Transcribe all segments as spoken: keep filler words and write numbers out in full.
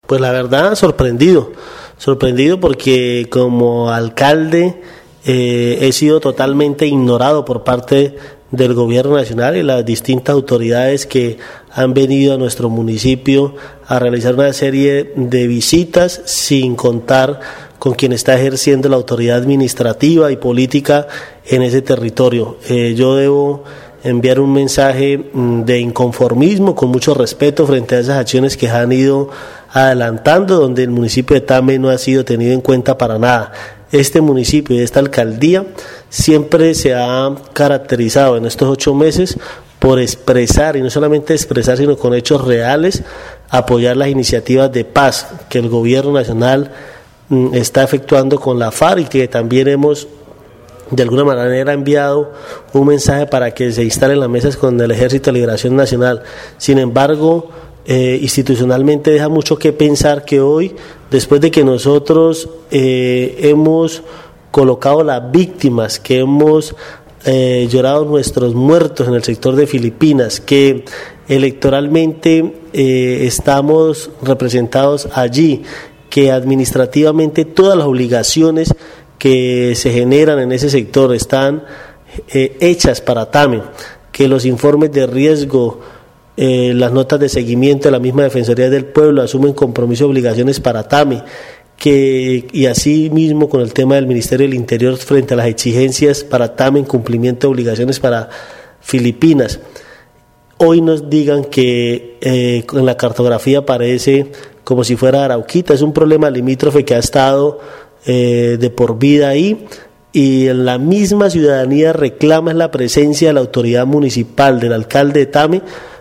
Pues la verdad, sorprendido, sorprendido porque como alcalde eh, he sido totalmente ignorado por parte del gobierno nacional y las distintas autoridades que han venido a nuestro municipio a realizar una serie de visitas sin contar con quien está ejerciendo la autoridad administrativa y política en ese territorio. Eh, yo debo enviar un mensaje de inconformismo con mucho respeto frente a esas acciones que han ido adelantando, donde el municipio de Tame no ha sido tenido en cuenta para nada. Este municipio y esta alcaldía siempre se ha caracterizado en estos ocho meses por expresar, y no solamente expresar, sino con hechos reales, apoyar las iniciativas de paz que el gobierno nacional mm, está efectuando con la FARC, y que también hemos de alguna manera enviado un mensaje para que se instalen las mesas con el Ejército de Liberación Nacional. Sin embargo, eh, institucionalmente deja mucho que pensar que hoy, después de que nosotros eh, hemos colocado las víctimas, que hemos eh, llorado nuestros muertos en el sector de Filipinas, que electoralmente eh, estamos representados allí, que administrativamente todas las obligaciones que se generan en ese sector están eh, hechas para Tame, que los informes de riesgo, eh, las notas de seguimiento de la misma Defensoría del Pueblo asumen compromisos y obligaciones para Tame, que, y así mismo con el tema del Ministerio del Interior frente a las exigencias para Tame en cumplimiento de obligaciones para Filipinas. Hoy nos digan que eh, en la cartografía aparece como si fuera Arauquita. Es un problema limítrofe que ha estado Eh, de por vida ahí, y en la misma ciudadanía reclama la presencia de la autoridad municipal, del alcalde de Tame,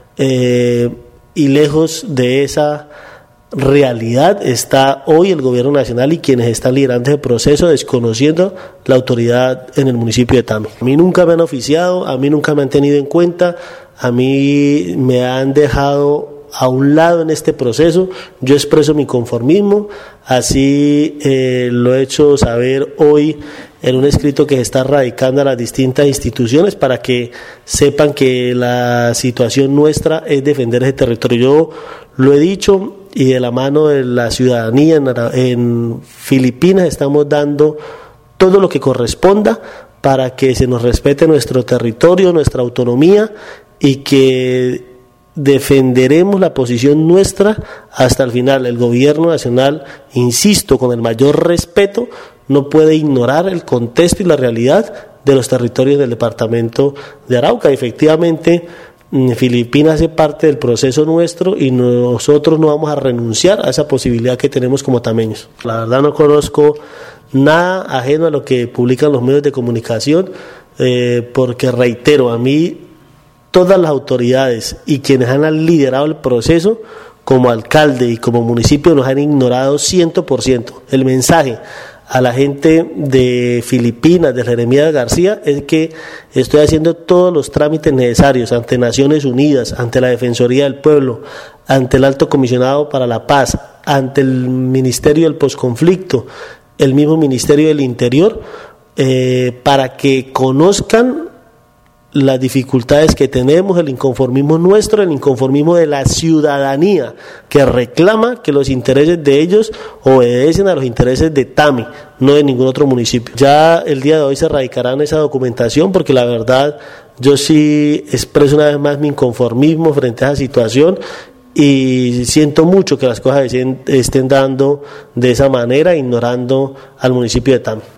eh, y lejos de esa realidad está hoy el gobierno nacional y quienes están liderando ese proceso, desconociendo la autoridad en el municipio de Tame. A mí nunca me han oficiado, a mí nunca me han tenido en cuenta, a mí me han dejado a un lado en este proceso. Yo expreso mi conformismo, así eh, lo he hecho saber hoy en un escrito que se está radicando a las distintas instituciones para que sepan que la situación nuestra es defender ese territorio. Yo lo he dicho, y de la mano de la ciudadanía en, en Filipinas estamos dando todo lo que corresponda para que se nos respete nuestro territorio, nuestra autonomía, y que defenderemos la posición nuestra hasta el final. El gobierno nacional, insisto, con el mayor respeto, no puede ignorar el contexto y la realidad de los territorios del departamento de Arauca. Efectivamente, Filipinas hace parte del proceso nuestro y nosotros no vamos a renunciar a esa posibilidad que tenemos como tameños. La verdad no conozco nada ajeno a lo que publican los medios de comunicación, eh, porque reitero, a mí todas las autoridades y quienes han liderado el proceso como alcalde y como municipio nos han ignorado ciento por ciento. El mensaje a la gente de Filipinas, de Jeremías García, es que estoy haciendo todos los trámites necesarios ante Naciones Unidas, ante la Defensoría del Pueblo, ante el Alto Comisionado para la Paz, ante el Ministerio del Posconflicto, el mismo Ministerio del Interior, eh, para que conozcan las dificultades que tenemos, el inconformismo nuestro, el inconformismo de la ciudadanía que reclama que los intereses de ellos obedecen a los intereses de Tame, no de ningún otro municipio. Ya el día de hoy se radicará en esa documentación, porque la verdad yo sí expreso una vez más mi inconformismo frente a esa situación y siento mucho que las cosas estén dando de esa manera, ignorando al municipio de Tame.